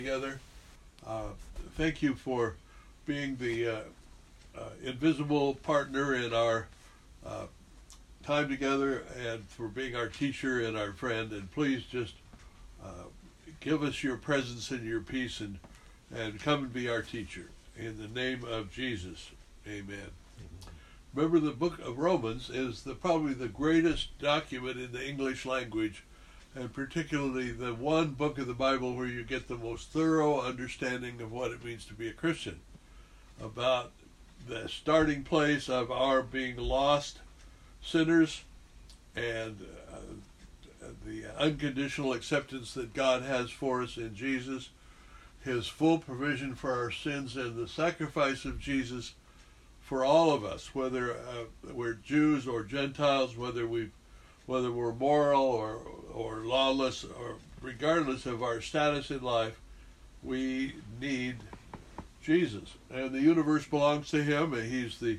together. Thank you for being the invisible partner in our time together and for being our teacher and our friend. And please just give us your presence and your peace and come and be our teacher. In the name of Jesus, amen. Remember, the book of Romans is probably the greatest document in the English language, and particularly the one book of the Bible where you get the most thorough understanding of what it means to be a Christian, about the starting place of our being lost sinners and the unconditional acceptance that God has for us in Jesus, His full provision for our sins, and the sacrifice of Jesus for all of us, whether we're Jews or Gentiles, whether we're moral or lawless, or regardless of our status in life, we need Jesus. And the universe belongs to Him, and He's the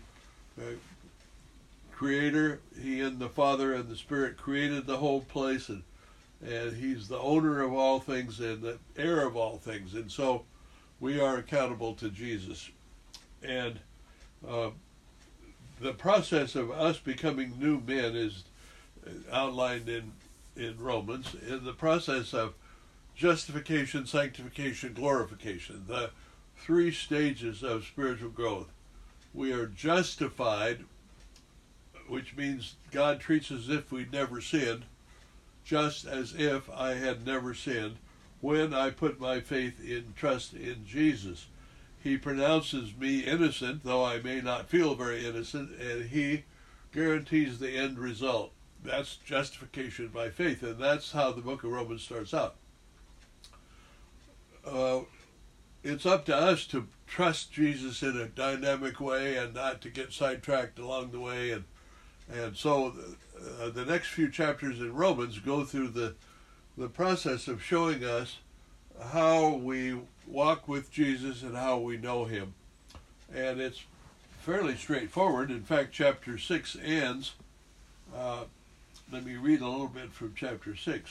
Creator. He and the Father and the Spirit created the whole place, and He's the owner of all things and the heir of all things. And so we are accountable to Jesus. And the process of us becoming new men is outlined in Romans, in the process of justification, sanctification, glorification, the three stages of spiritual growth. We are justified, which means God treats us as if we'd never sinned, just as if I had never sinned, when I put my faith in trust in Jesus. He pronounces me innocent, though I may not feel very innocent, and He guarantees the end result. That's justification by faith, and that's how the book of Romans starts out. It's up to us to trust Jesus in a dynamic way and not to get sidetracked along the way. And so the next few chapters in Romans go through the process of showing us how we walk with Jesus and how we know Him. And it's fairly straightforward. In fact, chapter 6 ends. Let me read a little bit from chapter 6.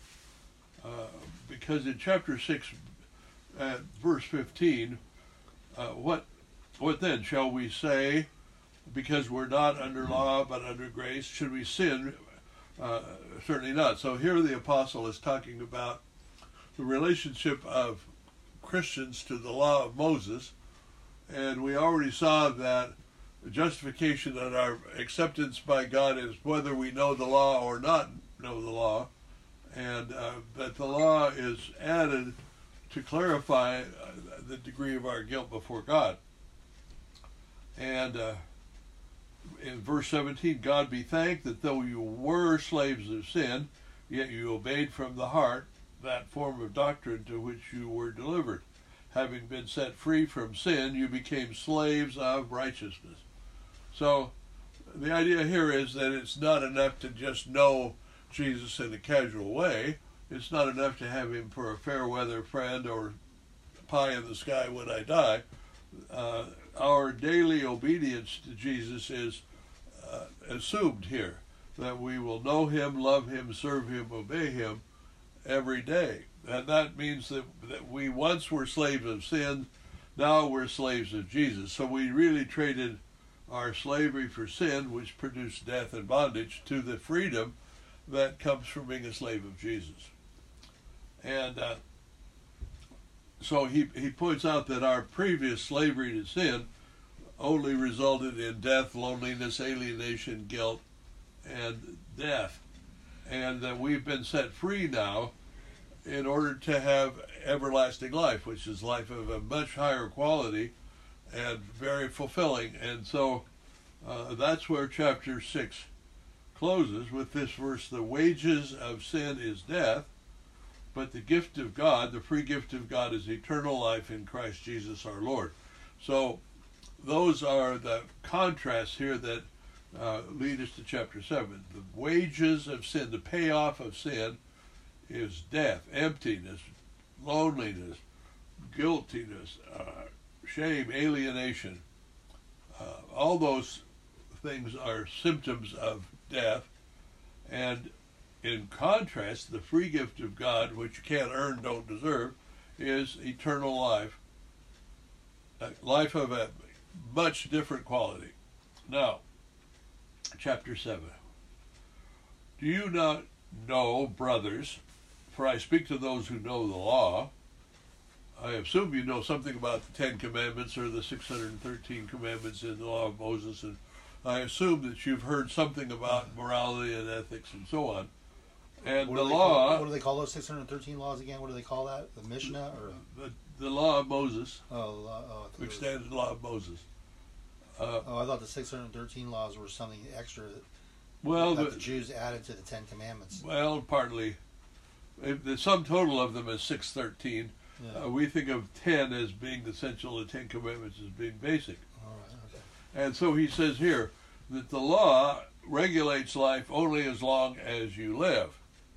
Because in chapter 6, verse 15, what then? Shall we say, because we're not under law but under grace, should we sin? Certainly not. So here the apostle is talking about the relationship of Christians to the law of Moses, and we already saw that justification and our acceptance by God is whether we know the law or not know the law, and that the law is added to clarify the degree of our guilt before God. And in verse 17, God be thanked that though you were slaves of sin, yet you obeyed from the heart that form of doctrine to which you were delivered. Having been set free from sin, you became slaves of righteousness. So the idea here is that it's not enough to just know Jesus in a casual way. It's not enough to have Him for a fair weather friend or pie in the sky when I die. Our daily obedience to Jesus is assumed here, that we will know Him, love Him, serve Him, obey Him every day. And that means that we once were slaves of sin, now we're slaves of Jesus. So we really traded our slavery for sin, which produced death and bondage, to the freedom that comes from being a slave of Jesus. And so he points out that our previous slavery to sin only resulted in death, loneliness, alienation, guilt, and death. And that we've been set free now in order to have everlasting life, which is life of a much higher quality and very fulfilling. And so that's where chapter 6 closes with this verse: the wages of sin is death, but the gift of God, the free gift of God, is eternal life in Christ Jesus our Lord. So those are the contrasts here that lead us to chapter 7. The wages of sin, the payoff of sin, is death, emptiness, loneliness, guiltiness, shame, alienation. All those things are symptoms of death. And in contrast, the free gift of God, which you can't earn, don't deserve, is eternal life, a life of a much different quality. Now, chapter 7. Do you not know, brothers, for I speak to those who know the law, I assume you know something about the 10 Commandments or the 613 Commandments in the law of Moses, and I assume that you've heard something about morality and ethics and so on. And the law... What do they call those 613 laws again? What do they call that? The Mishnah? Or the law of Moses, which stands the law of Moses. I thought the 613 laws were something extra that the Jews added to the 10 Commandments. Well, partly. The sum total of them is 613. Yeah. We think of 10 as being essential, the 10 Commandments as being basic. All right, okay. And so he says here that the law regulates life only as long as you live.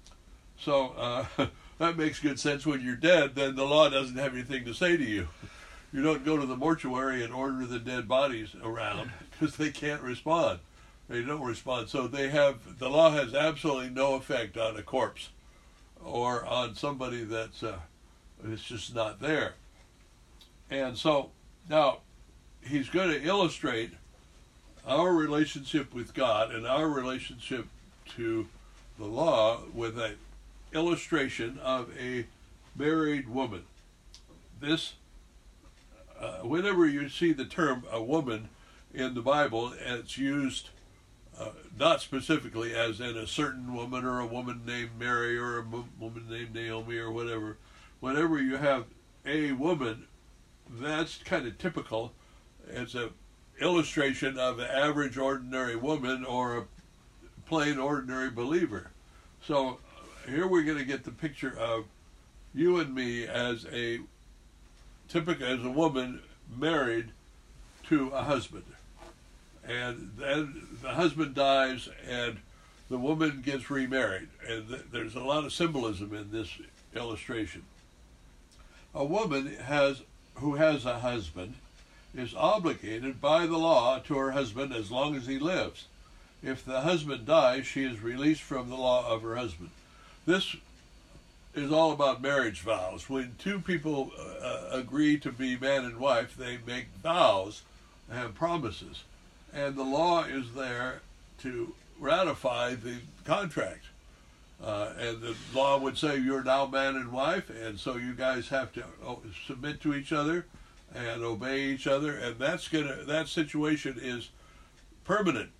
So that makes good sense. When you're dead, then the law doesn't have anything to say to you. You don't go to the mortuary and order the dead bodies around because they can't respond. They don't respond. So the law has absolutely no effect on a corpse or on somebody that's it's just not there. And so now he's going to illustrate our relationship with God and our relationship to the law with an illustration of a married woman. This, whenever you see the term a woman in the Bible, it's used not specifically as in a certain woman or a woman named Mary or a woman named Naomi or whatever. Whenever you have a woman, that's kind of typical. It's an illustration of an average ordinary woman or a plain ordinary believer. So here we're going to get the picture of you and me as a woman married to a husband. And then the husband dies and the woman gets remarried. And there's a lot of symbolism in this illustration. A woman who has a husband is obligated by the law to her husband as long as he lives. If the husband dies, she is released from the law of her husband. This is all about marriage vows. When two people agree to be man and wife, they make vows and promises. And the law is there to ratify the contract. And the law would say you're now man and wife, and so you guys have to submit to each other and obey each other, and that situation is permanent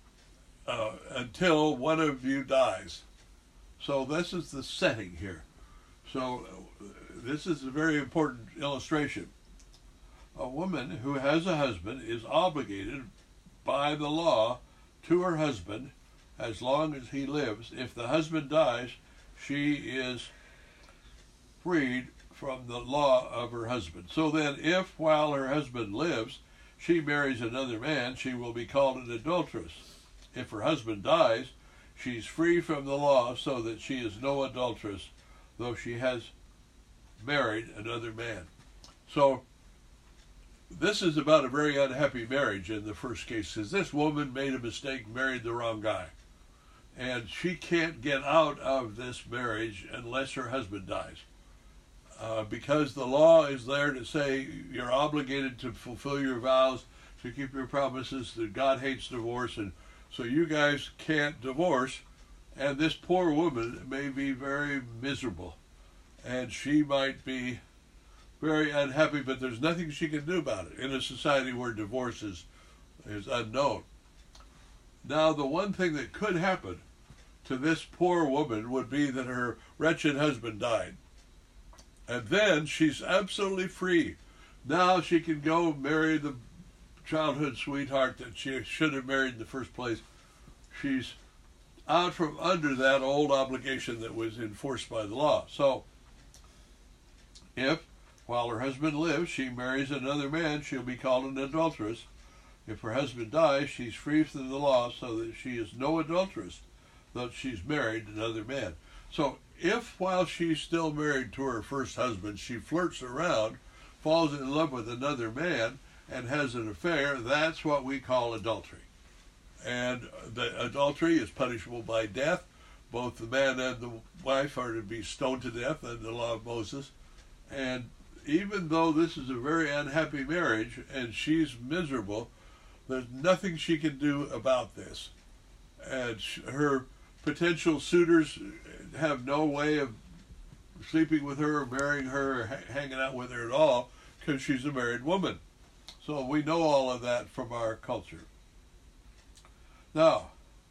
until one of you dies. So this is the setting here. So this is a very important illustration. A woman who has a husband is obligated by the law to her husband as long as he lives. If the husband dies, she is freed from the law of her husband. So then, if while her husband lives, she marries another man, she will be called an adulteress. If her husband dies, she's free from the law so that she is no adulteress, though she has married another man. So this is about a very unhappy marriage in the first case, because this woman made a mistake, married the wrong guy. And she can't get out of this marriage unless her husband dies. Because the law is there to say you're obligated to fulfill your vows, to keep your promises, that God hates divorce, and so you guys can't divorce. And this poor woman may be very miserable, and she might be very unhappy, but there's nothing she can do about it in a society where divorce is unknown. Now, the one thing that could happen to this poor woman would be that her wretched husband died. And then she's absolutely free. Now she can go marry the childhood sweetheart that she should have married in the first place. She's out from under that old obligation that was enforced by the law. So, if, while her husband lives, she marries another man, she'll be called an adulteress. If her husband dies, she's free from the law so that she is no adulteress, though she's married another man. So if while she's still married to her first husband, she flirts around, falls in love with another man, and has an affair, that's what we call adultery. And the adultery is punishable by death. Both the man and the wife are to be stoned to death under the law of Moses. And even though this is a very unhappy marriage and she's miserable, there's nothing she can do about this. And her potential suitors have no way of sleeping with her or marrying her or hanging out with her at all because she's a married woman. So we know all of that from our culture. Now,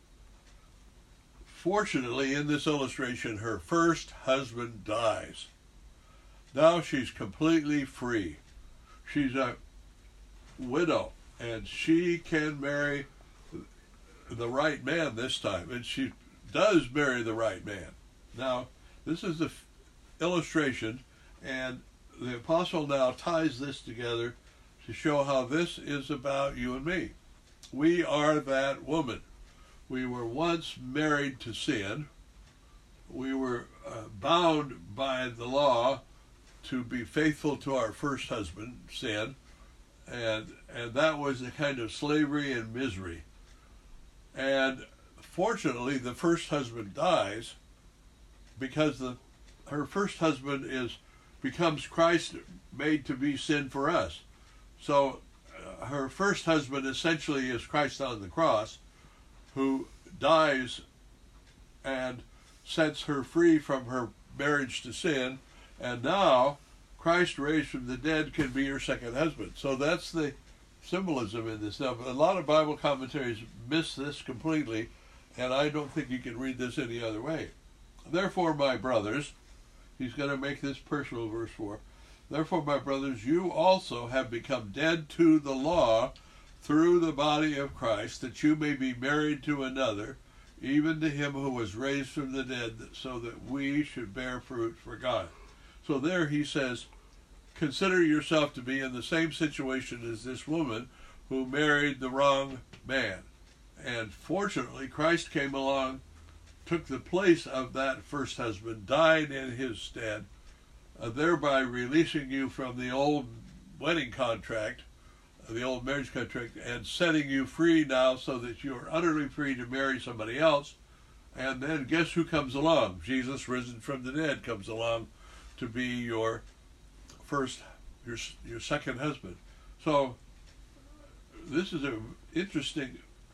fortunately, in this illustration, her first husband dies. Now she's completely free. She's a widow, and she can marry the right man this time, and she does marry the right man. Now, this is the illustration, and the apostle now ties this together to show how this is about you and me. We are that woman. We were once married to sin. We were bound by the law to be faithful to our first husband, sin, and that was a kind of slavery and misery. And fortunately, the first husband dies because her first husband becomes Christ made to be sin for us. So her first husband essentially is Christ on the cross, who dies and sets her free from her marriage to sin, and now Christ raised from the dead can be her second husband. So that's the symbolism in this. Now, a lot of Bible commentaries miss this completely, and I don't think you can read this any other way. Therefore, my brothers, he's going to make this personal, verse 4. Therefore, my brothers, you also have become dead to the law through the body of Christ, that you may be married to another, even to him who was raised from the dead, so that we should bear fruit for God. So there he says, consider yourself to be in the same situation as this woman who married the wrong man. And fortunately, Christ came along, took the place of that first husband, died in his stead, thereby releasing you from the old wedding contract, the old marriage contract, and setting you free now so that you're utterly free to marry somebody else. And then guess who comes along? Jesus, risen from the dead, comes along to be your second husband. So this is an interesting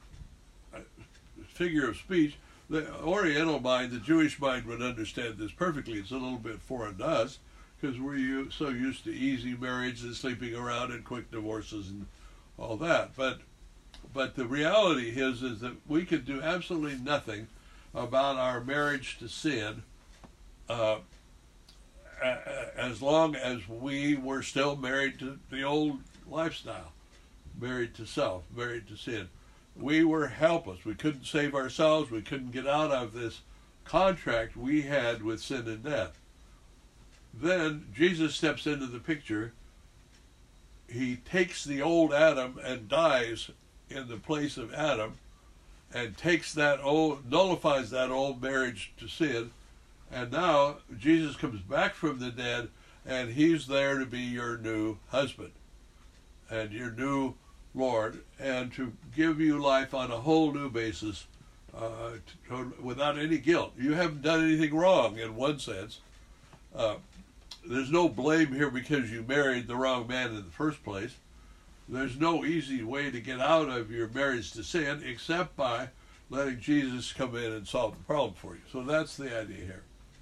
figure of speech. The Oriental mind, the Jewish mind, would understand this perfectly. It's a little bit foreign to us because we're so used to easy marriage and sleeping around and quick divorces and all that. But the reality is that we could do absolutely nothing about our marriage to sin as long as we were still married to the old lifestyle, married to self, married to sin. We were helpless. We couldn't save ourselves. We couldn't get out of this contract we had with sin and death. Then Jesus steps into the picture. He takes the old Adam and dies in the place of Adam, and nullifies that old marriage to sin. And now Jesus comes back from the dead, and he's there to be your new husband and your new Lord, and to give you life on a whole new basis, without any guilt. You haven't done anything wrong in one sense. There's no blame here because you married the wrong man in the first place. There's no easy way to get out of your marriage to sin except by letting Jesus come in and solve the problem for you. So that's the idea here.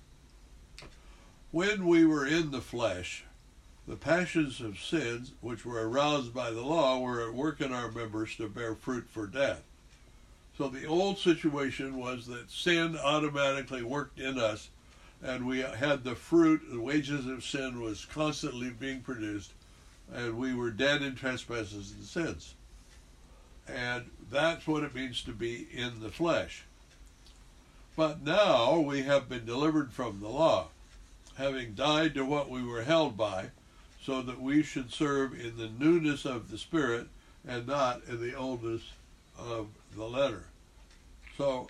When we were in the flesh, the passions of sins, which were aroused by the law, were at work in our members to bear fruit for death. So the old situation was that sin automatically worked in us, and we had the fruit. The wages of sin was constantly being produced, and we were dead in trespasses and sins. And that's what it means to be in the flesh. But now we have been delivered from the law, having died to what we were held by, so that we should serve in the newness of the Spirit and not in the oldness of the letter. So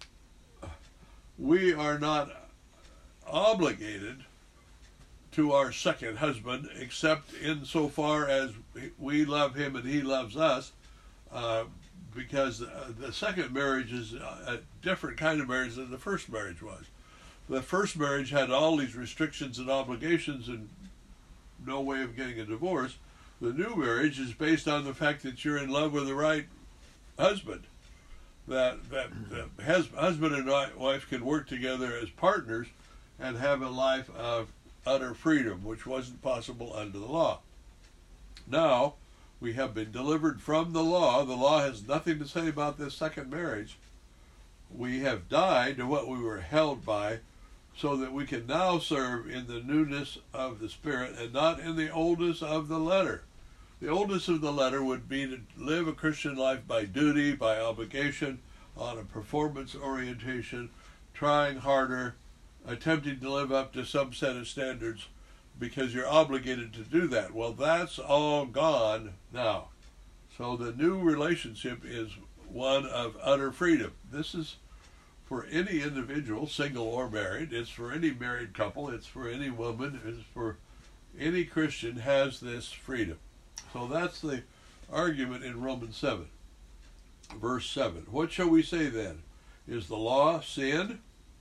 we are not obligated to our second husband, except insofar as we love him and he loves us, because the second marriage is a different kind of marriage than the first marriage was. The first marriage had all these restrictions and obligations and no way of getting a divorce. The new marriage is based on the fact that you're in love with the right husband. That husband and wife can work together as partners and have a life of utter freedom, which wasn't possible under the law. Now, we have been delivered from the law. The law has nothing to say about this second marriage. We have died to what we were held by, so that we can now serve in the newness of the Spirit and not in the oldness of the letter. The oldness of the letter would be to live a Christian life by duty, by obligation, on a performance orientation, trying harder, attempting to live up to some set of standards because you're obligated to do that. Well, that's all gone now. So the new relationship is one of utter freedom. This is for any individual, single or married. It's for any married couple. It's for any woman. It's for any Christian has this freedom. So that's the argument in Romans 7, verse 7. What shall we say then? Is the law sin?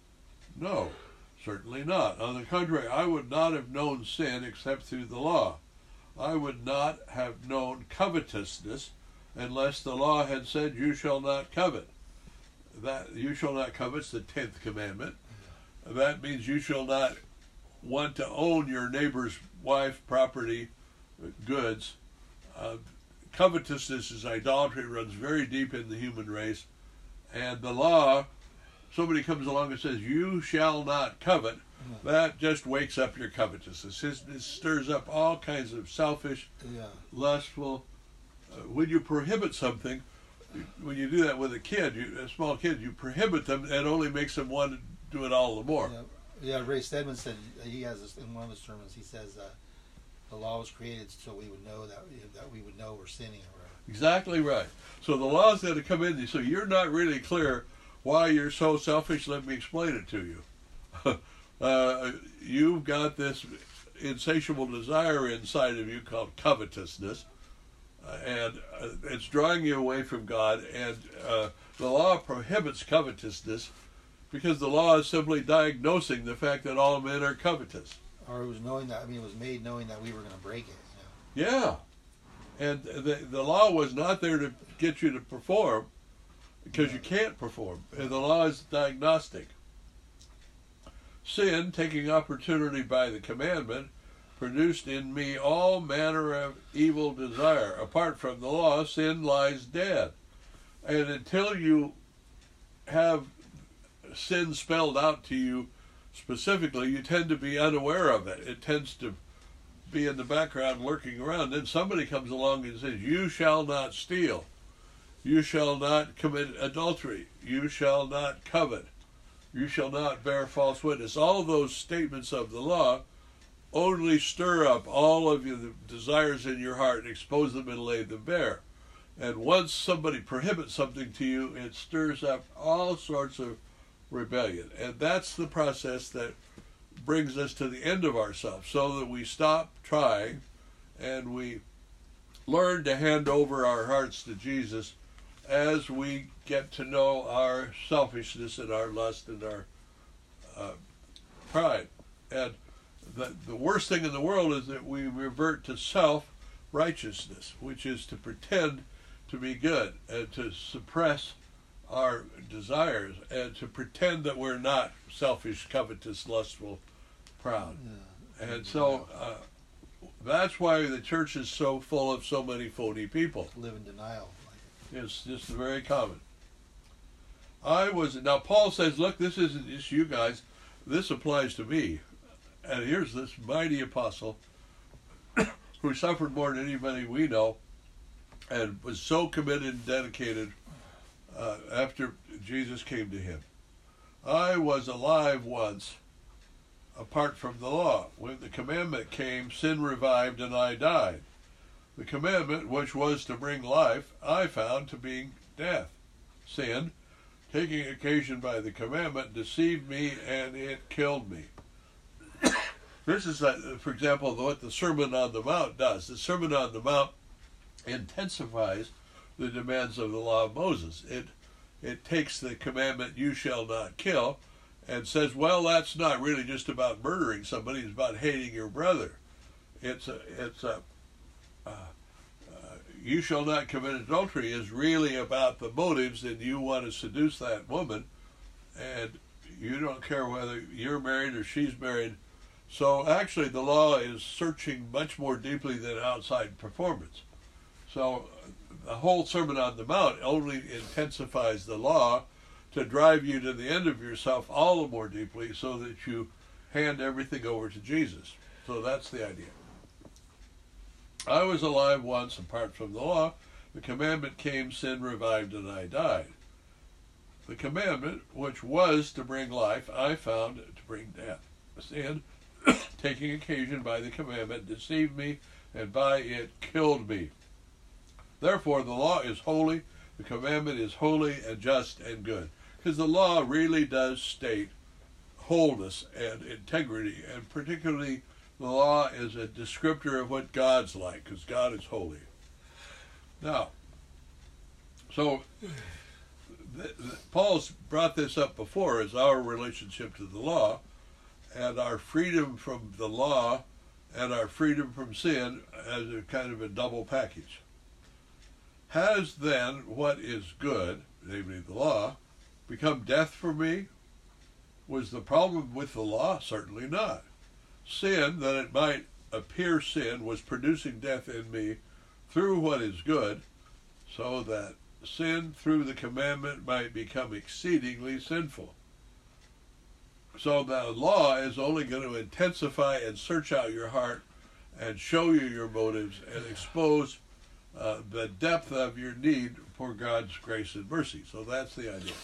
No, certainly not. On the contrary, I would not have known sin except through the law. I would not have known covetousness unless the law had said, you shall not covet. That you shall not covet is the 10th commandment. That means you shall not want to own your neighbor's wife, property, goods. Covetousness is idolatry, runs very deep in the human race. And the law, somebody comes along and says, you shall not covet, that just wakes up your covetousness. It stirs up all kinds of selfish, lustful. When you prohibit something, when you do that with a small kid, you prohibit them, and only makes them want to do it all the more. Ray Stedman said, he has this in one of his sermons, he says, the law was created so we would know that we would know we're sinning or whatever. Exactly right. So the law's got to come in. So you're not really clear why you're so selfish. Let me explain it to you. You've got this insatiable desire inside of you called covetousness, and it's drawing you away from God. And the law prohibits covetousness because the law is simply diagnosing the fact that all men are covetous. Or it was knowing that, it was made knowing that we were going to break it. Yeah. And the law was not there to get you to perform, because you can't perform. And the law is diagnostic. Sin, taking opportunity by the commandment, produced in me all manner of evil desire. Apart from the law, sin lies dead. And until you have sin spelled out to you specifically, you tend to be unaware of it. It tends to be in the background lurking around. Then somebody comes along and says, you shall not steal. You shall not commit adultery. You shall not covet. You shall not bear false witness. All of those statements of the law only stir up all of the desires in your heart and expose them and lay them bare. And once somebody prohibits something to you, it stirs up all sorts of rebellion. And that's the process that brings us to the end of ourselves, so that we stop trying and we learn to hand over our hearts to Jesus as we get to know our selfishness and our lust and our pride. And the worst thing in the world is that we revert to self-righteousness, which is to pretend to be good and to suppress our desires and to pretend that we're not selfish, covetous, lustful, proud. And so that's why the church is so full of so many phony people. Live in denial. It's just very common. Now Paul says, look, this isn't just you guys, this applies to me. And here's this mighty apostle who suffered more than anybody we know and was so committed and dedicated after Jesus came to him. I was alive once apart from the law. When the commandment came, sin revived and I died. The commandment, which was to bring life, I found to be death. Sin, taking occasion by the commandment, deceived me and it killed me. This is, for example, what the Sermon on the Mount does. The Sermon on the Mount intensifies the demands of the law of Moses. It takes the commandment, you shall not kill, and says, well, that's not really just about murdering somebody, it's about hating your brother. it's you shall not commit adultery is really about the motives, and you want to seduce that woman, and you don't care whether you're married or she's married. So actually the law is searching much more deeply than outside performance. So the whole Sermon on the Mount only intensifies the law to drive you to the end of yourself all the more deeply, so that you hand everything over to Jesus. So that's the idea. I was alive once apart from the law. The commandment came, sin revived, and I died. The commandment, which was to bring life, I found to bring death. Sin, taking occasion by the commandment, deceived me, and by it killed me. Therefore, the law is holy, the commandment is holy and just and good. Because the law really does state wholeness and integrity, and particularly the law is a descriptor of what God's like, because God is holy. Now, so Paul's brought this up before as our relationship to the law, and our freedom from the law and our freedom from sin as a kind of a double package. Has then what is good, namely the law, become death for me? Was the problem with the law? Certainly not. Sin, that it might appear sin, was producing death in me through what is good, so that sin through the commandment might become exceedingly sinful. So the law is only going to intensify and search out your heart and show you your motives and expose the depth of your need for God's grace and mercy. So that's the idea.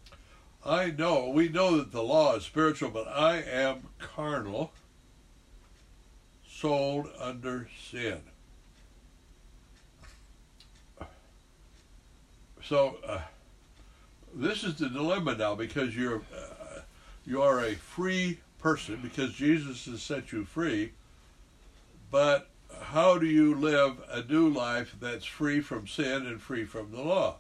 We know that the law is spiritual, but I am carnal, sold under sin. So this is the dilemma now, because you are a free person because Jesus has set you free, but how do you live a new life that's free from sin and free from the law?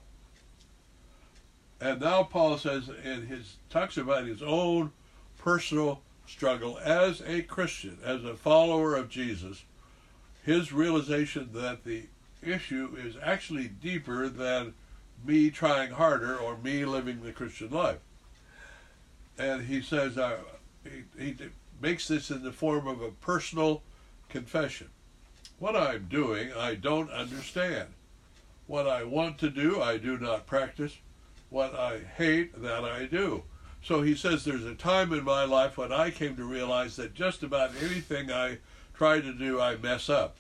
And now Paul says, talks about his own personal struggle as a Christian, as a follower of Jesus, his realization that the issue is actually deeper than me trying harder or me living the Christian life. And he says, he makes this in the form of a personal confession. What I'm doing, I don't understand. What I want to do, I do not practice. What I hate, that I do. So he says there's a time in my life when I came to realize that just about anything I try to do, I mess up.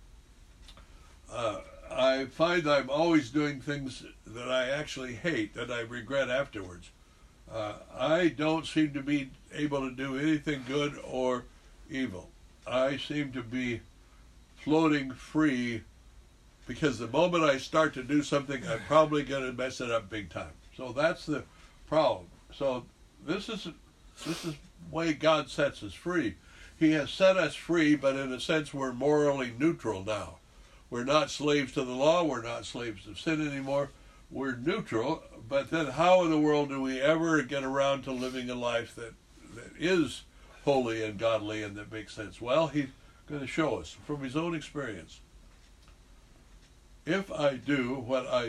I find I'm always doing things that I actually hate, that I regret afterwards. I don't seem to be able to do anything good or evil. I seem to be floating free, because the moment I start to do something, I'm probably going to mess it up big time. So that's the problem. So this is the way God sets us free. He has set us free, but in a sense we're morally neutral now. We're not slaves to the law. We're not slaves of sin anymore. We're neutral. But then how in the world do we ever get around to living a life that is holy and godly and that makes sense? Well, he's going to show us from his own experience. If I do what I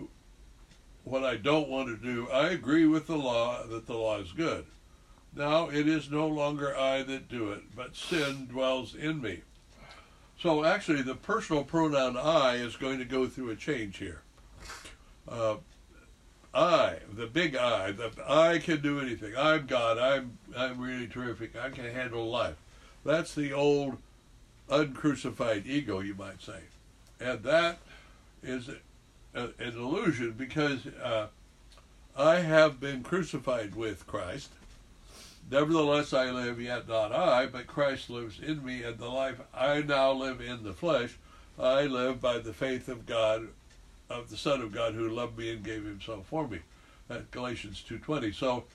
don't want to do, I agree with the law that the law is good. Now it is no longer I that do it, but sin dwells in me. So actually the personal pronoun I is going to go through a change here. I, the big I, that I can do anything. I'm God. I'm really terrific. I can handle life. That's the old uncrucified ego, you might say. And that is an illusion, because I have been crucified with Christ. Nevertheless I live, yet not I, but Christ lives in me, and the life I now live in the flesh, I live by the faith of God, of the Son of God, who loved me and gave himself for me. At Galatians 2:20. So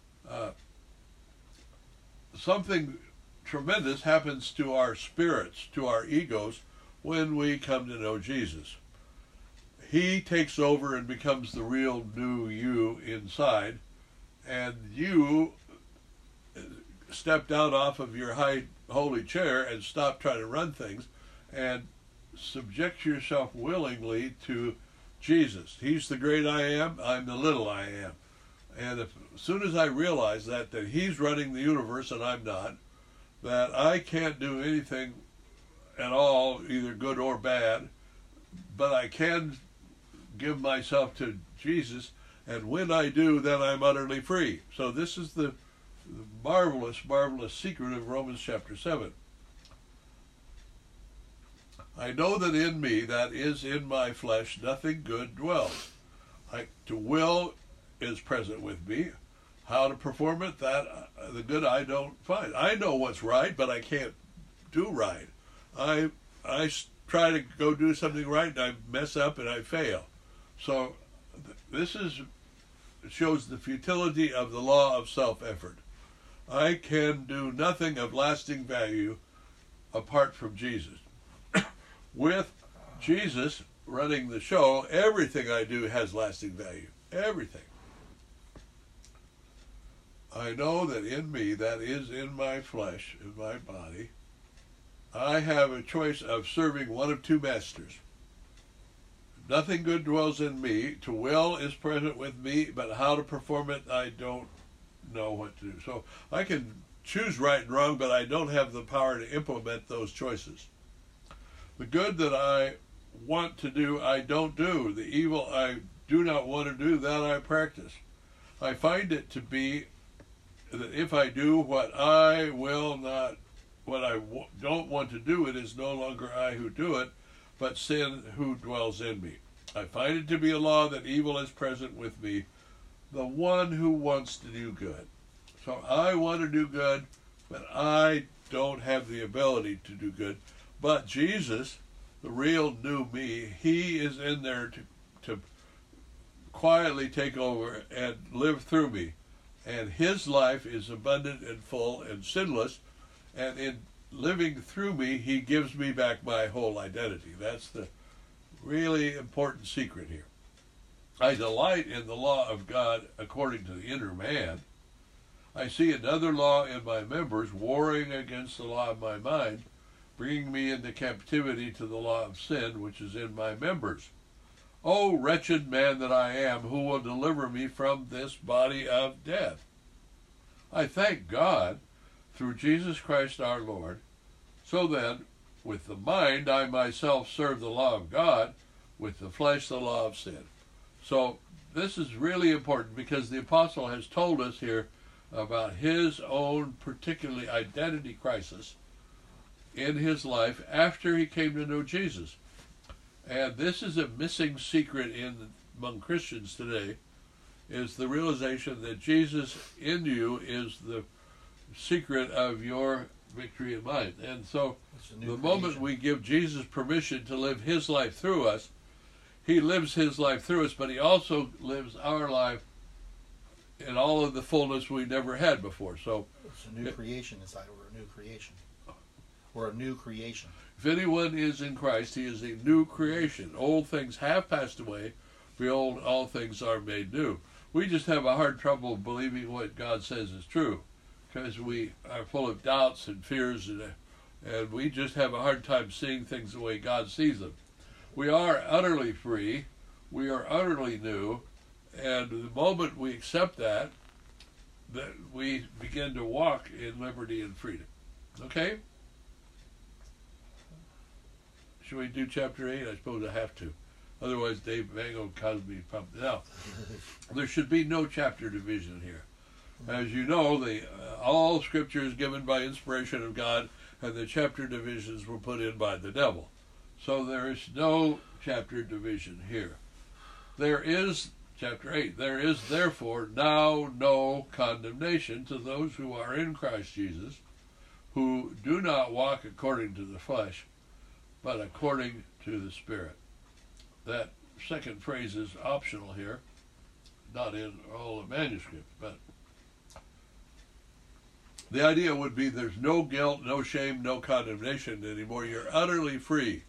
something tremendous happens to our spirits, to our egos, when we come to know Jesus. He takes over and becomes the real new you inside, and you step down off of your high holy chair and stop trying to run things and subject yourself willingly to Jesus. He's the great I am, I'm the little I am. And as soon as I realize that he's running the universe and I'm not, that I can't do anything at all, either good or bad, but I can give myself to Jesus, and when I do, then I'm utterly free. So this is the marvelous, marvelous secret of Romans chapter 7. I know that in me, that is in my flesh, nothing good dwells. To will is present with me. How to perform it, that the good I don't find. I know what's right, but I can't do right. I try to go do something right, and I mess up and I fail. So this shows the futility of the law of self-effort. I can do nothing of lasting value apart from Jesus. With Jesus running the show, everything I do has lasting value. Everything. I know that in me, that is in my flesh, in my body, I have a choice of serving one of two masters. Nothing good dwells in me. To will is present with me, but how to perform it, I don't know what to do. So I can choose right and wrong, but I don't have the power to implement those choices. The good that I want to do, I don't do. The evil I do not want to do, that I practice. I find it to be that if I do what I will not, what I don't want to do, it is no longer I who do it, but sin who dwells in me. I find it to be a law that evil is present with me, the one who wants to do good. So I want to do good, but I don't have the ability to do good. But Jesus, the real new me, he is in there to quietly take over and live through me. And his life is abundant and full and sinless. And in living through me, he gives me back my whole identity. That's the really important secret here. I delight in the law of God according to the inner man. I see another law in my members warring against the law of my mind, bringing me into captivity to the law of sin, which is in my members. O wretched man that I am, who will deliver me from this body of death? I thank God through Jesus Christ our Lord. So then, with the mind I myself serve the law of God, with the flesh the law of sin. So this is really important because the apostle has told us here about his own particularly identity crisis in his life after he came to know Jesus. And this is a missing secret among Christians today, is the realization that Jesus in you is the secret of your victory in mind. And so the moment we give Jesus permission to live his life through us, he lives his life through us, but he also lives our life in all of the fullness we never had before. So it's a new creation inside. We're a new creation. We're a new creation. If anyone is in Christ, he is a new creation. Old things have passed away. Behold, all things are made new. We just have a hard trouble believing what God says is true because we are full of doubts and fears, and we just have a hard time seeing things the way God sees them. We are utterly free. We are utterly new. And the moment we accept that we begin to walk in liberty and freedom. Okay? Should we do chapter 8? I suppose I have to. Otherwise, Dave Mango caused me to pump it out. There should be no chapter division here. As you know, all Scripture is given by inspiration of God, and the chapter divisions were put in by the devil. So there is no chapter division here. There is, chapter 8, there is therefore now no condemnation to those who are in Christ Jesus, who do not walk according to the flesh, but according to the Spirit. That second phrase is optional here, not in all the manuscripts, but the idea would be there's no guilt, no shame, no condemnation anymore. You're utterly free.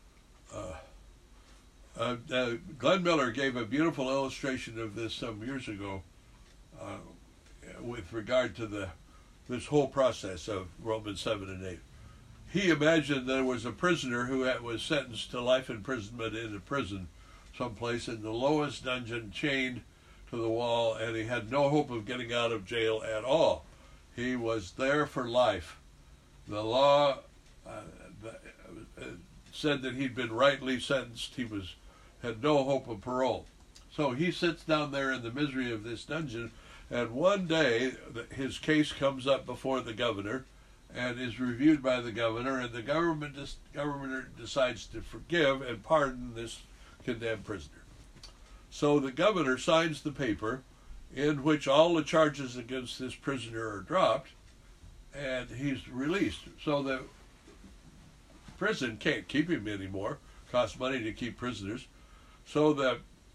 Glenn Miller gave a beautiful illustration of this some years ago with regard to the this whole process of Romans 7 and 8. He imagined there was a prisoner who was sentenced to life imprisonment in a prison someplace in the lowest dungeon, chained to the wall, and he had no hope of getting out of jail at all. He was there for life. The law said that he'd been rightly sentenced. He had no hope of parole. So he sits down there in the misery of this dungeon, and one day his case comes up before the governor and is reviewed by the governor, and the governor decides to forgive and pardon this condemned prisoner. So the governor signs the paper in which all the charges against this prisoner are dropped, and he's released. So the prison can't keep him anymore. Costs money to keep prisoners. So the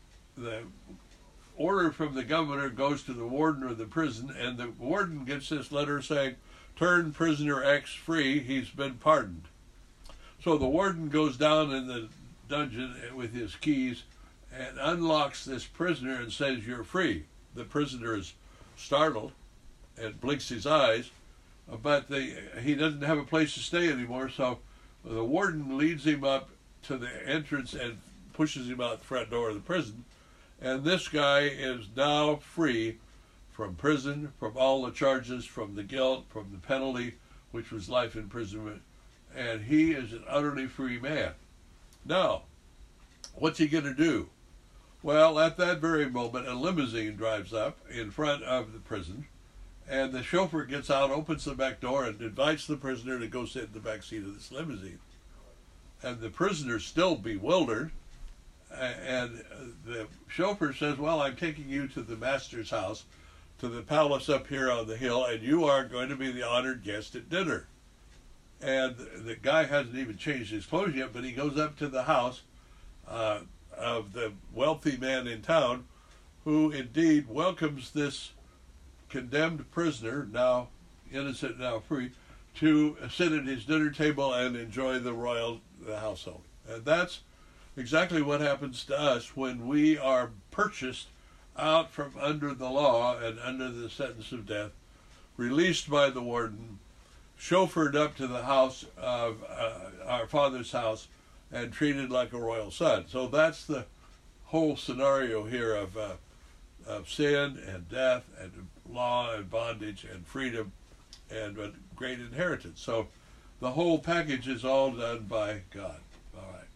order from the governor goes to the warden of the prison, and the warden gets this letter saying, "Turn prisoner X free, he's been pardoned." So the warden goes down in the dungeon with his keys and unlocks this prisoner and says, "You're free." The prisoner is startled and blinks his eyes, but he doesn't have a place to stay anymore, so the warden leads him up to the entrance and pushes him out the front door of the prison, and this guy is now free from prison, from all the charges, from the guilt, from the penalty, which was life imprisonment, and he is an utterly free man. Now, what's he going to do? Well, at that very moment, a limousine drives up in front of the prison, and the chauffeur gets out, opens the back door, and invites the prisoner to go sit in the back seat of this limousine. And the prisoner's still bewildered, and the chauffeur says, "Well, I'm taking you to the master's house, to the palace up here on the hill, and you are going to be the honored guest at dinner." And the guy hasn't even changed his clothes yet, but he goes up to the house of the wealthy man in town, who indeed welcomes this condemned prisoner, now innocent, now free, to sit at his dinner table and enjoy the household. And that's exactly what happens to us when we are purchased out from under the law and under the sentence of death, released by the warden, chauffeured up to the house of our Father's house, and treated like a royal son. So that's the whole scenario here of sin and death and law and bondage and freedom and a great inheritance. So the whole package is all done by God. All right.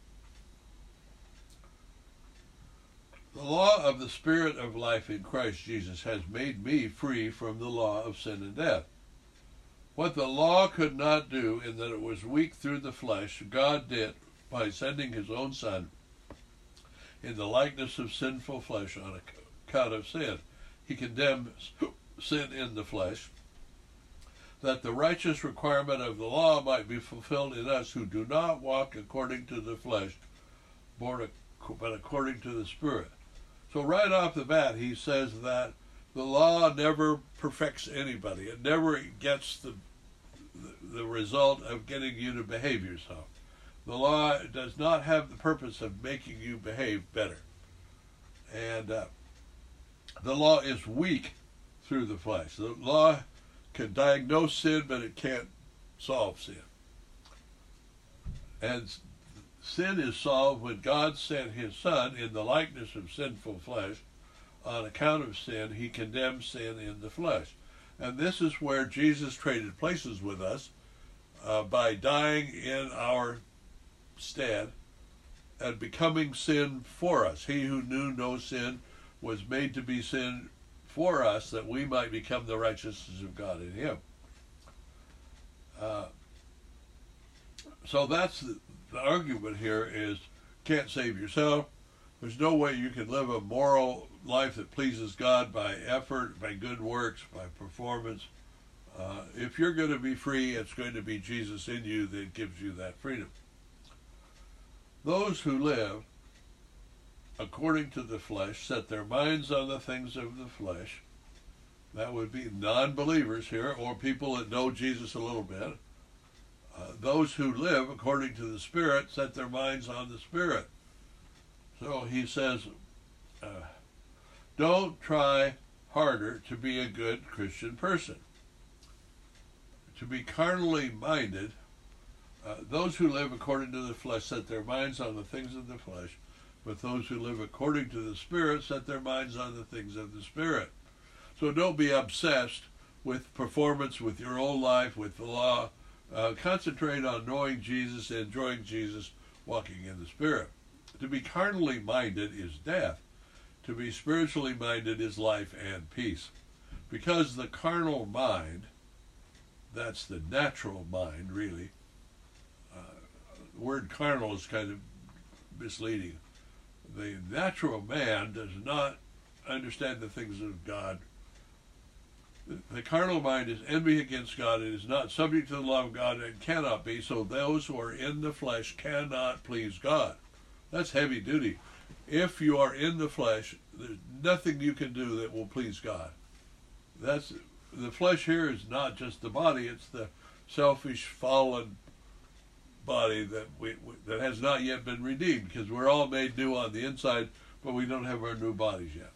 The law of the Spirit of life in Christ Jesus has made me free from the law of sin and death. What the law could not do, in that it was weak through the flesh, God did by sending his own Son in the likeness of sinful flesh on account of sin. He condemns sin in the flesh, that the righteous requirement of the law might be fulfilled in us who do not walk according to the flesh, but according to the Spirit. So right off the bat, he says that the law never perfects anybody. It never gets the result of getting you to behave yourself. The law does not have the purpose of making you behave better. And the law is weak through the flesh. The law can diagnose sin, but it can't solve sin. And sin is solved when God sent his Son in the likeness of sinful flesh. On account of sin, he condemns sin in the flesh. And this is where Jesus traded places with us by dying in our stead and becoming sin for us. He who knew no sin was made to be sin for us, that we might become the righteousness of God in him. So that's the argument here is, can't save yourself. There's no way you can live a moral life that pleases God by effort, by good works, by performance. If you're going to be free, it's going to be Jesus in you that gives you that freedom. Those who live according to the flesh set their minds on the things of the flesh. That would be non-believers here, or people that know Jesus a little bit. Those who live according to the Spirit set their minds on the Spirit. So he says, don't try harder to be a good Christian person. to be carnally minded, those who live according to the flesh set their minds on the things of the flesh, but those who live according to the Spirit set their minds on the things of the Spirit. So don't be obsessed with performance, with your own life, with the law. Concentrate on knowing Jesus, enjoying Jesus, walking in the Spirit. To be carnally minded is death. To be spiritually minded is life and peace. Because the carnal mind, that's the natural mind, really. The word carnal is kind of misleading. The natural man does not understand the things of God. The carnal mind is envy against God. It is not subject to the law of God and cannot be. So those who are in the flesh cannot please God. That's heavy duty. If you are in the flesh, there's nothing you can do that will please God. That's the flesh here is not just the body; it's the selfish, fallen body that has not yet been redeemed. Because we're all made new on the inside, but we don't have our new bodies yet.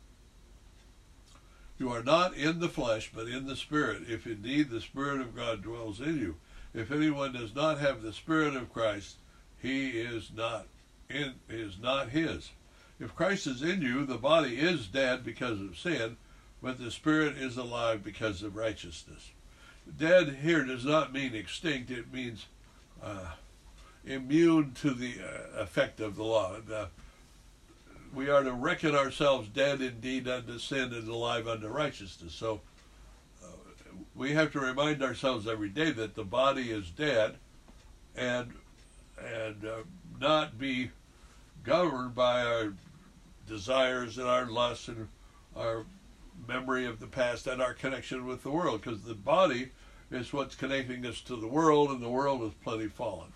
You are not in the flesh, but in the Spirit, if indeed the Spirit of God dwells in you. If anyone does not have the Spirit of Christ, he is not his. If Christ is in you, the body is dead because of sin, but the Spirit is alive because of righteousness. Dead here does not mean extinct. It means immune to the effect of the law. We are to reckon ourselves dead indeed unto sin and alive unto righteousness. So we have to remind ourselves every day that the body is dead and not be governed by our desires and our lusts and our memory of the past and our connection with the world, because the body is what's connecting us to the world, and the world is plenty fallen.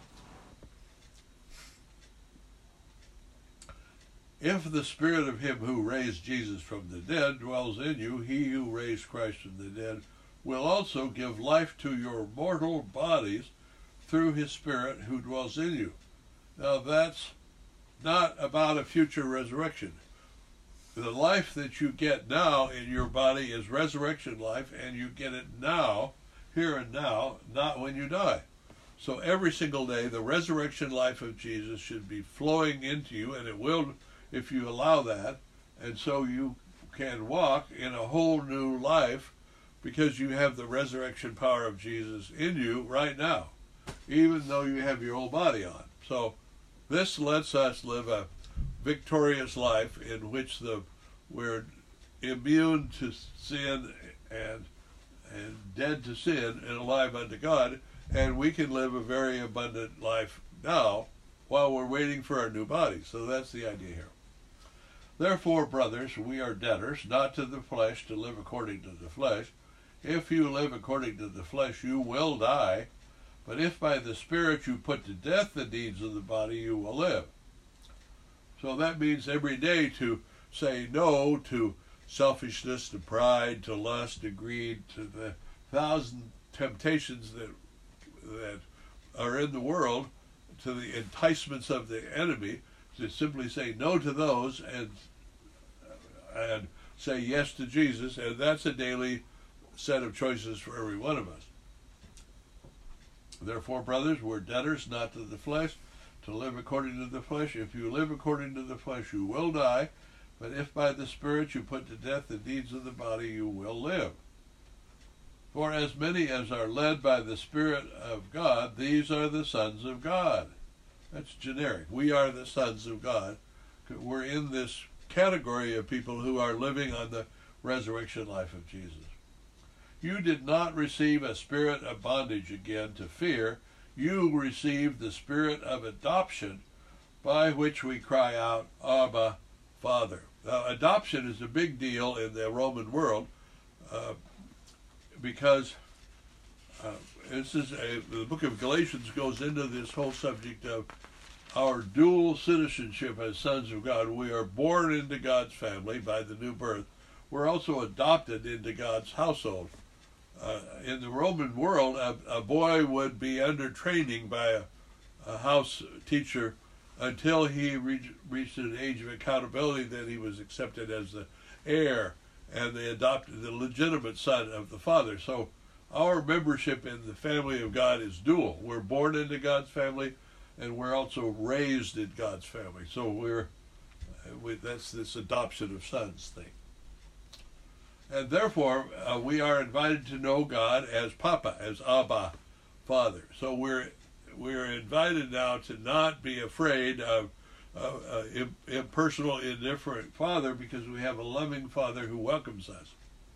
If the Spirit of him who raised Jesus from the dead dwells in you, he who raised Christ from the dead will also give life to your mortal bodies through his Spirit who dwells in you. Now that's not about a future resurrection. The life that you get now in your body is resurrection life, and you get it now, here and now, not when you die. So every single day, the resurrection life of Jesus should be flowing into you, and it will if you allow that. And so you can walk in a whole new life because you have the resurrection power of Jesus in you right now, even though you have your old body on. So this lets us live a victorious life in which we're immune to sin and dead to sin and alive unto God, and we can live a very abundant life now while we're waiting for our new body. So that's the idea here. Therefore, brothers, we are debtors, not to the flesh, to live according to the flesh. If you live according to the flesh, you will die. But if by the Spirit you put to death the deeds of the body, you will live. So that means every day to say no to selfishness, to pride, to lust, to greed, to the thousand temptations that are in the world, to the enticements of the enemy, to simply say no to those and say yes to Jesus. And that's a daily set of choices for every one of us. Therefore, brothers, we're debtors, not to the flesh, to live according to the flesh. If you live according to the flesh, you will die. But if by the Spirit you put to death the deeds of the body, you will live. For as many as are led by the Spirit of God, these are the sons of God. That's generic. We are the sons of God. We're in this category of people who are living on the resurrection life of Jesus. You did not receive a spirit of bondage again to fear. You received the spirit of adoption, by which we cry out, Abba, Father. Now, adoption is a big deal in the Roman world because the book of Galatians goes into this whole subject of our dual citizenship as sons of God. We are born into God's family by the new birth. We're also adopted into God's household. In the Roman world, a boy would be under training by a house teacher until he reached an age of accountability that he was accepted as the heir and the legitimate son of the father. So our membership in the family of God is dual. We're born into God's family, and we're also raised in God's family. So that's this adoption of sons thing. And therefore, we are invited to know God as Papa, as Abba, Father. So we're invited now to not be afraid of impersonal, indifferent Father, because we have a loving Father who welcomes us.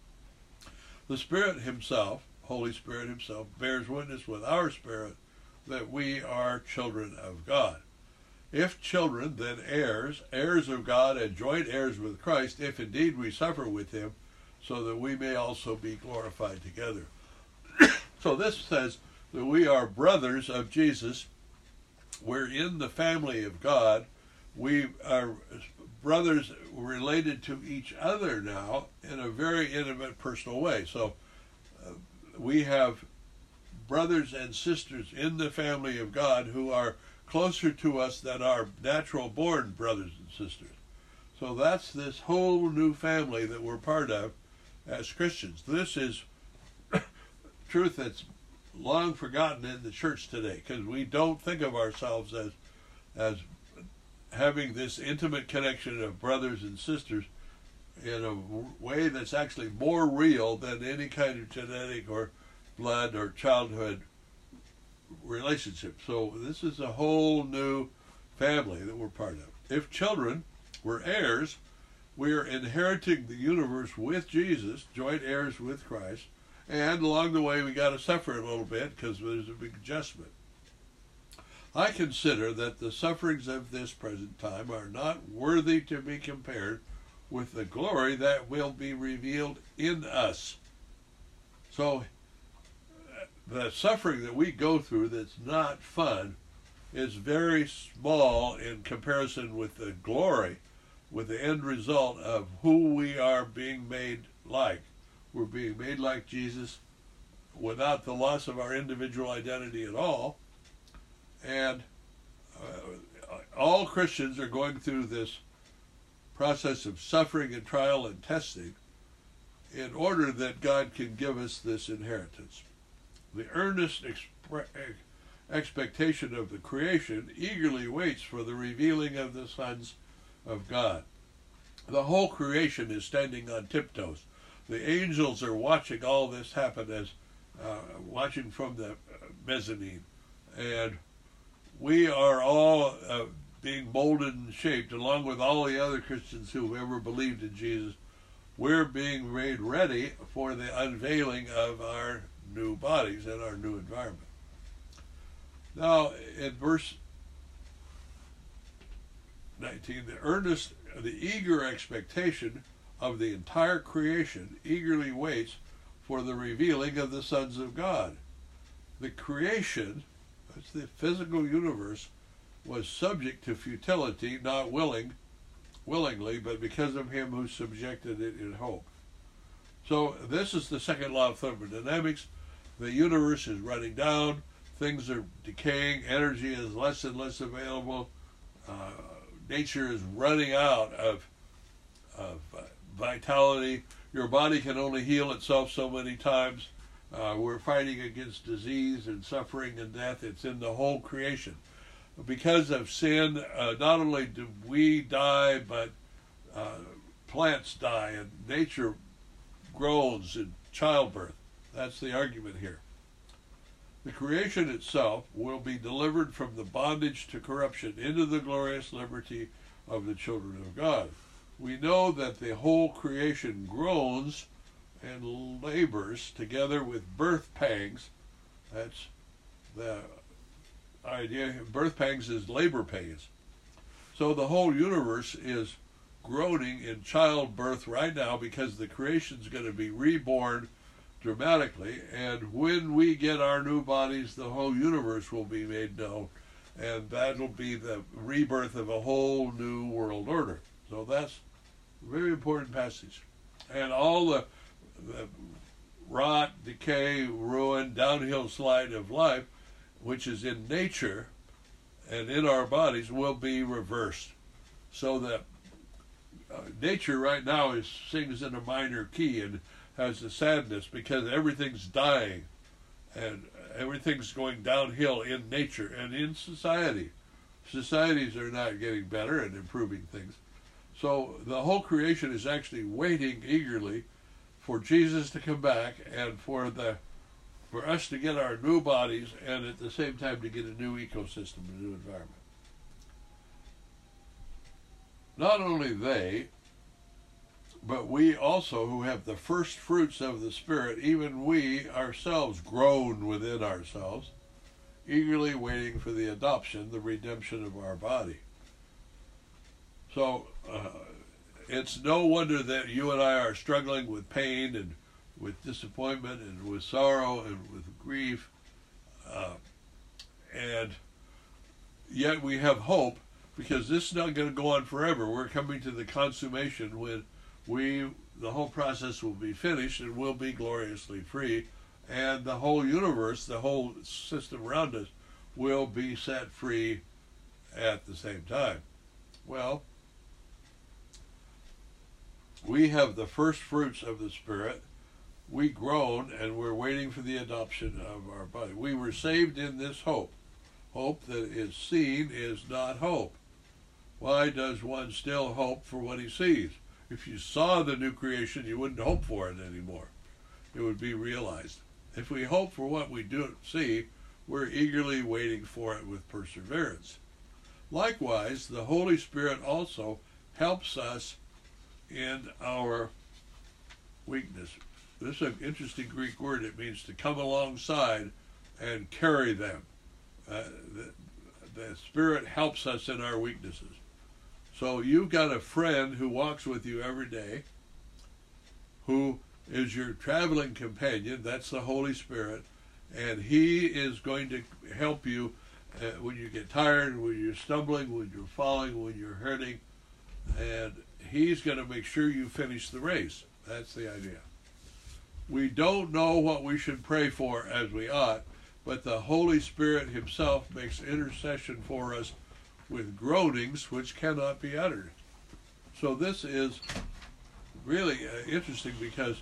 The Spirit Himself, Holy Spirit Himself, bears witness with our spirit that we are children of God. If children, then heirs, heirs of God and joint heirs with Christ, if indeed we suffer with Him, so that we may also be glorified together. So this says that we are brothers of Jesus. We're in the family of God. We are brothers related to each other now in a very intimate, personal way. So we have brothers and sisters in the family of God who are closer to us than our natural-born brothers and sisters. So that's this whole new family that we're part of as Christians. This is truth that's long forgotten in the church today, because we don't think of ourselves as having this intimate connection of brothers and sisters in a way that's actually more real than any kind of genetic or blood or childhood relationship. So this is a whole new family that we're part of. If children, we're heirs. We are inheriting the universe with Jesus, joint heirs with Christ, and along the way we got to suffer a little bit because there's a big adjustment. I consider that the sufferings of this present time are not worthy to be compared with the glory that will be revealed in us. So the suffering that we go through that's not fun is very small in comparison with the glory, with the end result of who we are being made like. We're being made like Jesus without the loss of our individual identity at all. And all Christians are going through this process of suffering and trial and testing in order that God can give us this inheritance. The earnest expectation of the creation eagerly waits for the revealing of the sons of God. The whole creation is standing on tiptoes. The angels are watching all this happen, as watching from the mezzanine. And we are all being molded and shaped, along with all the other Christians who've ever believed in Jesus. We're being made ready for the unveiling of our new bodies and our new environment. Now, in verse 19, the eager expectation of the entire creation eagerly waits for the revealing of the sons of God. The creation, that's the physical universe, was subject to futility, not willingly, but because of him who subjected it in hope. So this is the second law of thermodynamics. The universe is running down, things are decaying, energy is less and less available, nature is running out of vitality. Your body can only heal itself so many times. We're fighting against disease and suffering and death. It's in the whole creation. Because of sin, not only do we die, but plants die and nature groans in childbirth. That's the argument here. The creation itself will be delivered from the bondage to corruption into the glorious liberty of the children of God. We know that the whole creation groans and labors together with birth pangs. That's the idea. Birth pangs is labor pains. So the whole universe is groaning in childbirth right now because the creation is going to be reborn dramatically, and when we get our new bodies, the whole universe will be made known, and that'll be the rebirth of a whole new world order. So that's a very important passage. And all the rot, decay, ruin, downhill slide of life, which is in nature and in our bodies, will be reversed. So that nature right now sings in a minor key and has a sadness because everything's dying and everything's going downhill in nature and in society. Societies are not getting better and improving things. So the whole creation is actually waiting eagerly for Jesus to come back and for us to get our new bodies and at the same time to get a new ecosystem, a new environment. Not only they, but we also who have the first fruits of the Spirit, even we ourselves groan within ourselves, eagerly waiting for the adoption, the redemption of our body. So it's no wonder that you and I are struggling with pain and with disappointment and with sorrow and with grief, and yet we have hope, because this is not going to go on forever. We're coming to the consummation when the whole process will be finished and we'll be gloriously free, and the whole universe, the whole system around us, will be set free at the same time. Well, we have the first fruits of the Spirit. We groan, and we're waiting for the adoption of our body. We were saved in this hope. Hope that is seen is not hope. Why does one still hope for what he sees? If you saw the new creation, you wouldn't hope for it anymore. It would be realized. If we hope for what we don't see, we're eagerly waiting for it with perseverance. Likewise, the Holy Spirit also helps us in our weakness. This is an interesting Greek word. It means to come alongside and carry them. The Spirit helps us in our weaknesses. So you've got a friend who walks with you every day, who is your traveling companion. That's the Holy Spirit. And he is going to help you when you get tired, when you're stumbling, when you're falling, when you're hurting. And he's going to make sure you finish the race. That's the idea. We don't know what we should pray for as we ought, but the Holy Spirit himself makes intercession for us with groanings which cannot be uttered. So this is really interesting, because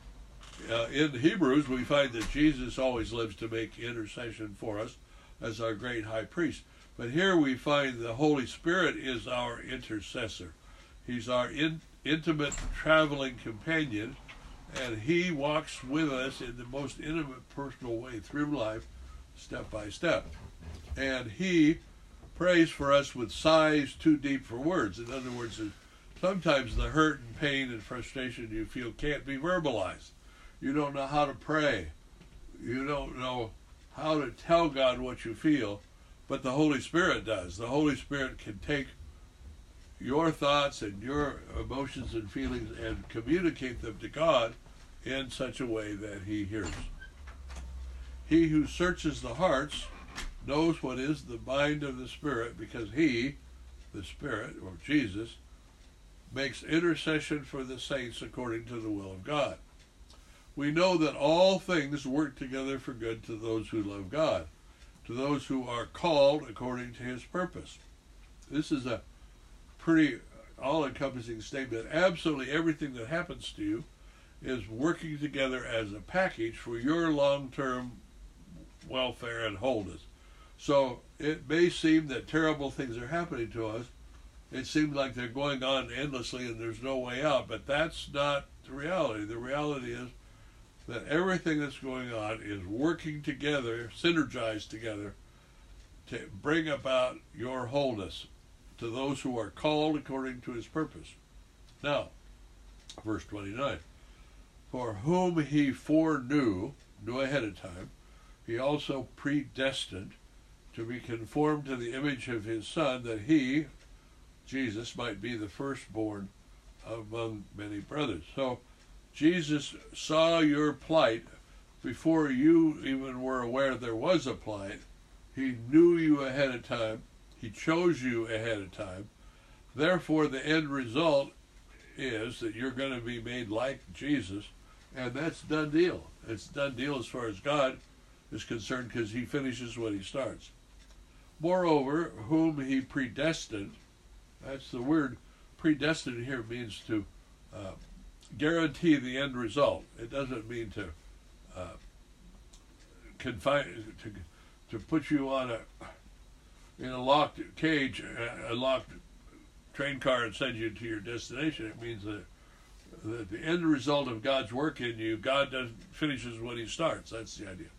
in Hebrews we find that Jesus always lives to make intercession for us as our great high priest. But here we find the Holy Spirit is our intercessor. He's our intimate traveling companion, and he walks with us in the most intimate, personal way through life, step by step. And he prays for us with sighs too deep for words. In other words, sometimes the hurt and pain and frustration you feel can't be verbalized. You don't know how to pray. You don't know how to tell God what you feel, but the Holy Spirit does. The Holy Spirit can take your thoughts and your emotions and feelings and communicate them to God in such a way that he hears. He who searches the hearts knows what is the mind of the Spirit, because he, the Spirit, or Jesus, makes intercession for the saints according to the will of God. We know that all things work together for good to those who love God, to those who are called according to his purpose. This is a pretty all-encompassing statement. Absolutely everything that happens to you is working together as a package for your long-term welfare and wholeness. So it may seem that terrible things are happening to us. It seems like they're going on endlessly and there's no way out, but that's not the reality. The reality is that everything that's going on is working together, synergized together, to bring about your wholeness to those who are called according to his purpose. Now, verse 29, for whom he foreknew, knew ahead of time, he also predestined to be conformed to the image of his Son, that he, Jesus, might be the firstborn among many brothers. So Jesus saw your plight before you even were aware there was a plight. He knew you ahead of time. He chose you ahead of time. Therefore, the end result is that you're going to be made like Jesus, and that's done deal. It's done deal as far as God is concerned, because he finishes what he starts. Moreover, whom he predestined, that's the word predestined here, means to guarantee the end result. It doesn't mean to confine to put you on in a locked cage, a locked train car, and send you to your destination. It means that the end result of God's work in you, God finishes what He starts. That's the idea.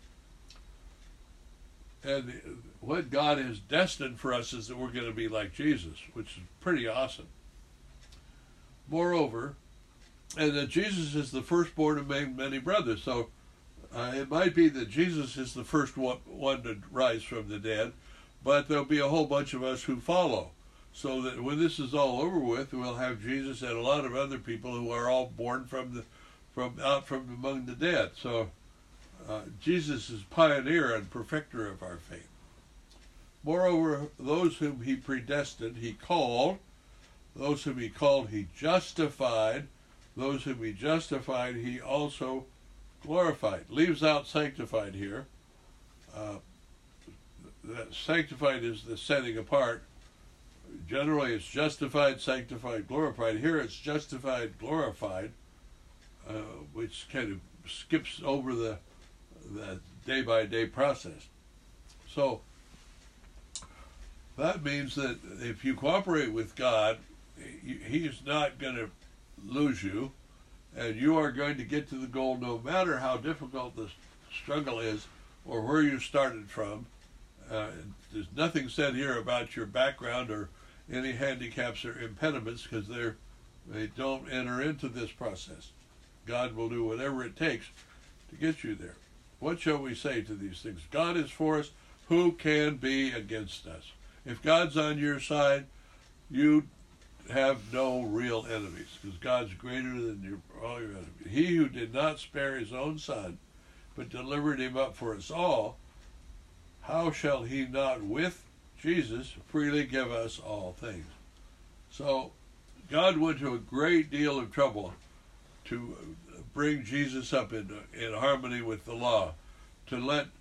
And what God has destined for us is that we're going to be like Jesus, which is pretty awesome. Moreover, and that Jesus is the firstborn of many brothers. So it might be that Jesus is the first one to rise from the dead, but there'll be a whole bunch of us who follow. So that when this is all over with, we'll have Jesus and a lot of other people who are all born from among the dead. So Jesus is pioneer and perfecter of our faith. Moreover, those whom He predestined, He called. Those whom He called, He justified. Those whom He justified, He also glorified. Leaves out sanctified here. That sanctified is the setting apart. Generally, it's justified, sanctified, glorified. Here, it's justified, glorified, which kind of skips over the day-by-day process. So that means that if you cooperate with God, He's not going to lose you, and you are going to get to the goal no matter how difficult the struggle is or where you started from. There's nothing said here about your background or any handicaps or impediments, because they don't enter into this process. God will do whatever it takes to get you there. What shall we say to these things? God is for us. Who can be against us? If God's on your side, you have no real enemies, because God's greater than all your enemies. He who did not spare His own Son, but delivered Him up for us all, how shall He not with Jesus freely give us all things? So God went to a great deal of trouble to bring Jesus up in harmony with the law, to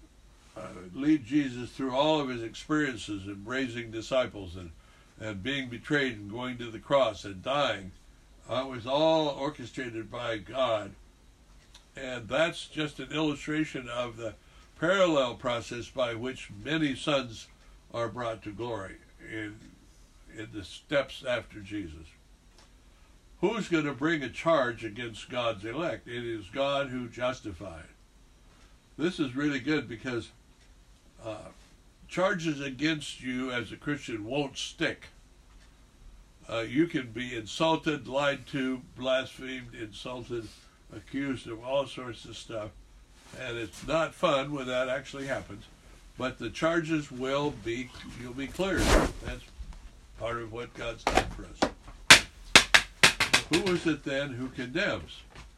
lead Jesus through all of His experiences in raising disciples and being betrayed and going to the cross and dying. It was all orchestrated by God. And that's just an illustration of the parallel process by which many sons are brought to glory in the steps after Jesus. Who's going to bring a charge against God's elect? It is God who justifies. This is really good, because charges against you as a Christian won't stick. You can be insulted, lied to, blasphemed, insulted, accused of all sorts of stuff, and it's not fun when that actually happens. But the charges you'll be cleared. That's part of what God's done for us. Who is it then who condemns?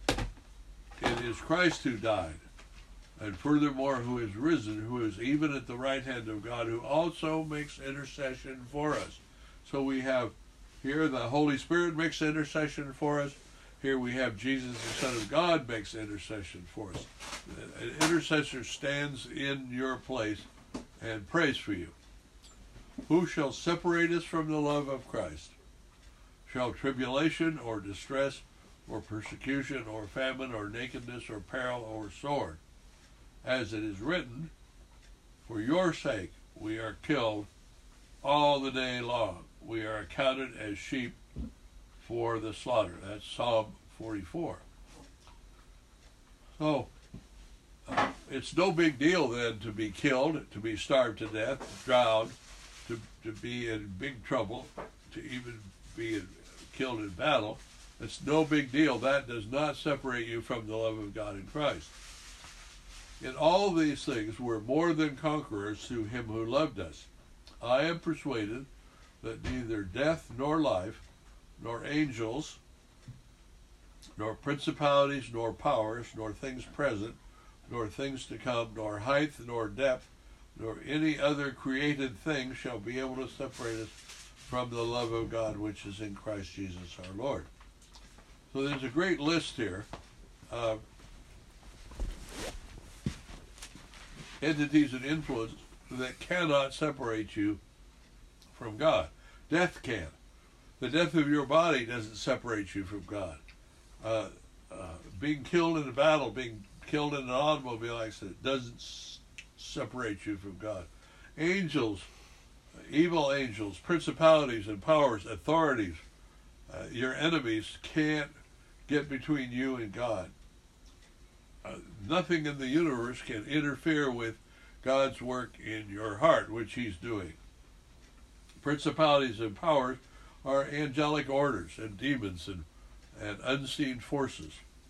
It is Christ who died, and furthermore who is risen, who is even at the right hand of God, who also makes intercession for us. So we have here the Holy Spirit makes intercession for us. Here we have Jesus, the Son of God, makes intercession for us. An intercessor stands in your place and prays for you. Who shall separate us from the love of Christ? Shall tribulation or distress or persecution or famine or nakedness or peril or sword? As it is written, for your sake we are killed all the day long. We are accounted as sheep for the slaughter. That's Psalm 44. So, it's no big deal then to be killed, to be starved to death, drowned, to be in big trouble, to even be killed in battle. It's no big deal. That does not separate you from the love of God in Christ. In all these things, we're more than conquerors through Him who loved us. I am persuaded that neither death nor life, nor angels, nor principalities, nor powers, nor things present, nor things to come, nor height, nor depth, nor any other created thing shall be able to separate us from the love of God which is in Christ Jesus our Lord. So there's a great list here of entities and influence that cannot separate you from God. Death can. The death of your body doesn't separate you from God. being killed in a battle, being killed in an automobile accident doesn't separate you from God. Angels, evil angels, principalities and powers, authorities, your enemies can't get between you and God. Nothing in the universe can interfere with God's work in your heart, which He's doing. Principalities and powers are angelic orders and demons and unseen forces.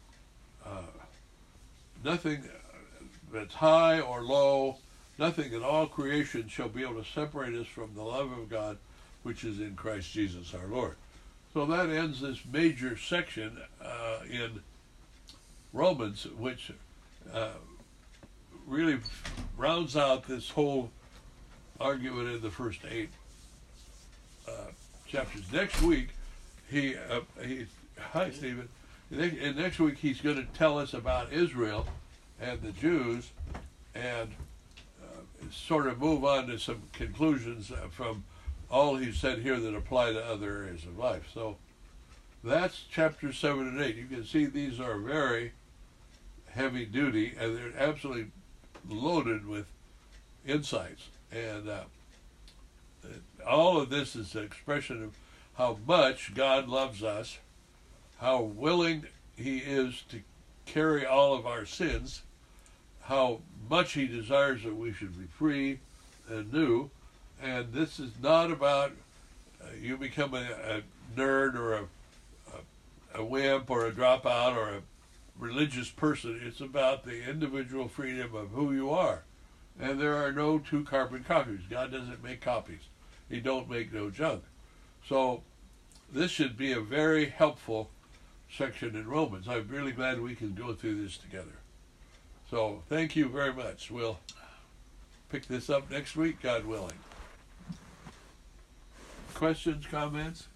Nothing that's high or low, nothing in all creation shall be able to separate us from the love of God, which is in Christ Jesus our Lord. So that ends this major section in Romans, which really rounds out this whole argument in the first 8 chapters. Next week, hi Stephen. Next week he's going to tell us about Israel and the Jews, and sort of move on to some conclusions from all he said here that apply to other areas of life. So that's chapters 7 and 8. You can see these are very heavy duty, and they're absolutely loaded with insights. And all of this is an expression of how much God loves us, how willing He is to carry all of our sins, how much He desires that we should be free and new. And this is not about you become a nerd or a wimp or a dropout or a religious person. It's about the individual freedom of who you are. And there are no two carbon copies. God doesn't make copies. He don't make no junk. So this should be a very helpful section in Romans. I'm really glad we can go through this together. So thank you very much. We'll pick this up next week, God willing. Questions, comments?